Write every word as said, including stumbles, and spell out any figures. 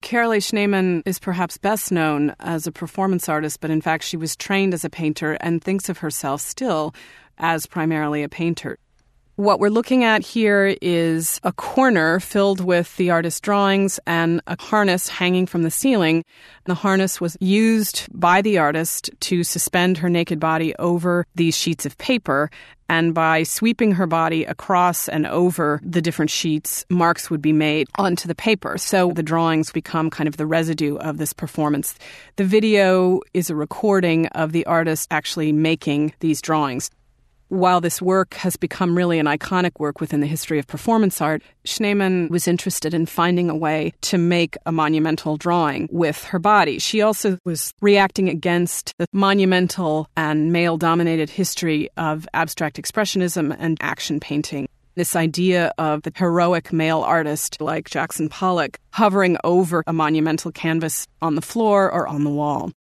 Carolee Schneemann is perhaps best known as a performance artist, but in fact she was trained as a painter and thinks of herself still as primarily a painter. What we're looking at here is a corner filled with the artist's drawings and a harness hanging from the ceiling. The harness was used by the artist to suspend her naked body over these sheets of paper, and by sweeping her body across and over the different sheets, marks would be made onto the paper. So the drawings become kind of the residue of this performance. The video is a recording of the artist actually making these drawings. While this work has become really an iconic work within the history of performance art, Schneemann was interested in finding a way to make a monumental drawing with her body. She also was reacting against the monumental and male-dominated history of abstract expressionism and action painting. This idea of the heroic male artist like Jackson Pollock hovering over a monumental canvas on the floor or on the wall.